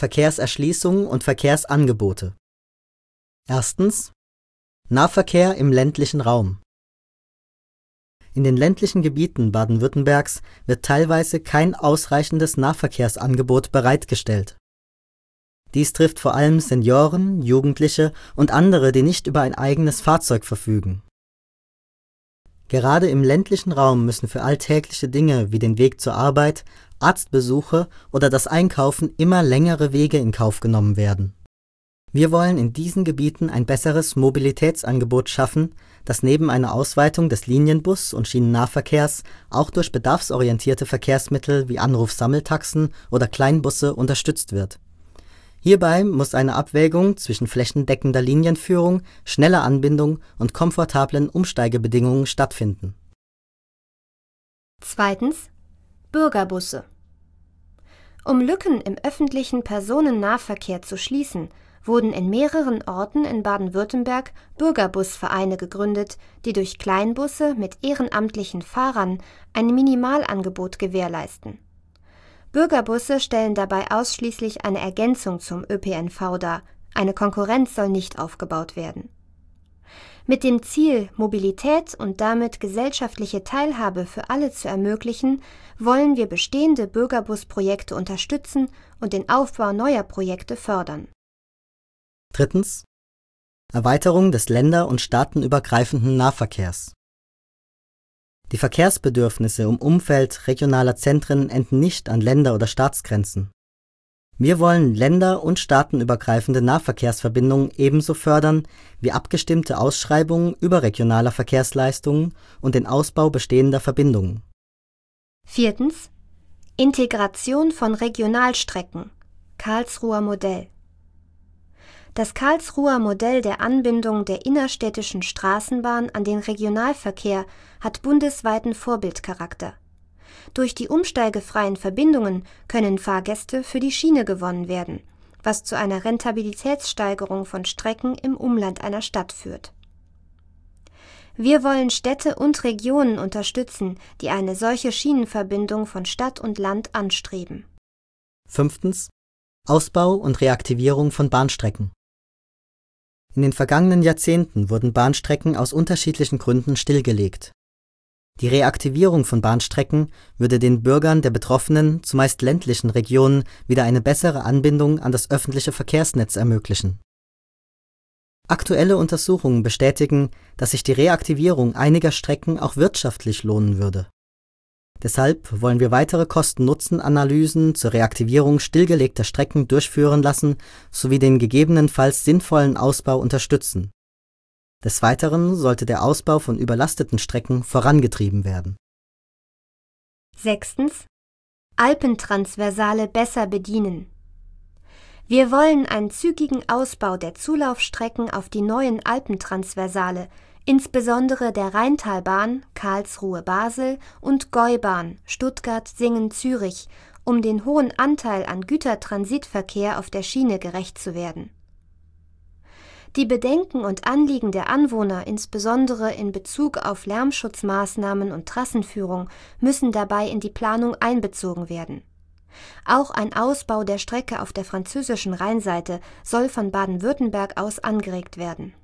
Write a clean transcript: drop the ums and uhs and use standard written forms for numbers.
Verkehrserschließung und Verkehrsangebote. Erstens: Nahverkehr im ländlichen Raum. In den ländlichen Gebieten Baden-Württembergs wird teilweise kein ausreichendes Nahverkehrsangebot bereitgestellt. Dies trifft vor allem Senioren, Jugendliche und andere, die nicht über ein eigenes Fahrzeug verfügen. Gerade im ländlichen Raum müssen für alltägliche Dinge wie den Weg zur Arbeit, Arztbesuche oder das Einkaufen immer längere Wege in Kauf genommen werden. Wir wollen in diesen Gebieten ein besseres Mobilitätsangebot schaffen, das neben einer Ausweitung des Linienbus- und Schienennahverkehrs auch durch bedarfsorientierte Verkehrsmittel wie Anrufsammeltaxen oder Kleinbusse unterstützt wird. Hierbei muss eine Abwägung zwischen flächendeckender Linienführung, schneller Anbindung und komfortablen Umsteigebedingungen stattfinden. Zweitens: Bürgerbusse. Um Lücken im öffentlichen Personennahverkehr zu schließen, wurden in mehreren Orten in Baden-Württemberg Bürgerbusvereine gegründet, die durch Kleinbusse mit ehrenamtlichen Fahrern ein Minimalangebot gewährleisten. Bürgerbusse stellen dabei ausschließlich eine Ergänzung zum ÖPNV dar, eine Konkurrenz soll nicht aufgebaut werden. Mit dem Ziel, Mobilität und damit gesellschaftliche Teilhabe für alle zu ermöglichen, wollen wir bestehende Bürgerbusprojekte unterstützen und den Aufbau neuer Projekte fördern. Drittens: Erweiterung des länder- und staatenübergreifenden Nahverkehrs. Die Verkehrsbedürfnisse im Umfeld regionaler Zentren enden nicht an Länder- oder Staatsgrenzen. Wir wollen länder- und staatenübergreifende Nahverkehrsverbindungen ebenso fördern wie abgestimmte Ausschreibungen überregionaler Verkehrsleistungen und den Ausbau bestehender Verbindungen. Viertens: Integration von Regionalstrecken, Karlsruher Modell. Das Karlsruher Modell der Anbindung der innerstädtischen Straßenbahn an den Regionalverkehr hat bundesweiten Vorbildcharakter. Durch die umsteigefreien Verbindungen können Fahrgäste für die Schiene gewonnen werden, was zu einer Rentabilitätssteigerung von Strecken im Umland einer Stadt führt. Wir wollen Städte und Regionen unterstützen, die eine solche Schienenverbindung von Stadt und Land anstreben. Fünftens: Ausbau und Reaktivierung von Bahnstrecken. In den vergangenen Jahrzehnten wurden Bahnstrecken aus unterschiedlichen Gründen stillgelegt. Die Reaktivierung von Bahnstrecken würde den Bürgern der betroffenen, zumeist ländlichen Regionen wieder eine bessere Anbindung an das öffentliche Verkehrsnetz ermöglichen. Aktuelle Untersuchungen bestätigen, dass sich die Reaktivierung einiger Strecken auch wirtschaftlich lohnen würde. Deshalb wollen wir weitere Kosten-Nutzen-Analysen zur Reaktivierung stillgelegter Strecken durchführen lassen sowie den gegebenenfalls sinnvollen Ausbau unterstützen. Des Weiteren sollte der Ausbau von überlasteten Strecken vorangetrieben werden. Sechstens: Alpentransversale besser bedienen. Wir wollen einen zügigen Ausbau der Zulaufstrecken auf die neuen Alpentransversale, insbesondere der Rheintalbahn Karlsruhe-Basel und Gäubahn Stuttgart-Singen-Zürich, um den hohen Anteil an Gütertransitverkehr auf der Schiene gerecht zu werden. Die Bedenken und Anliegen der Anwohner, insbesondere in Bezug auf Lärmschutzmaßnahmen und Trassenführung, müssen dabei in die Planung einbezogen werden. Auch ein Ausbau der Strecke auf der französischen Rheinseite soll von Baden-Württemberg aus angeregt werden.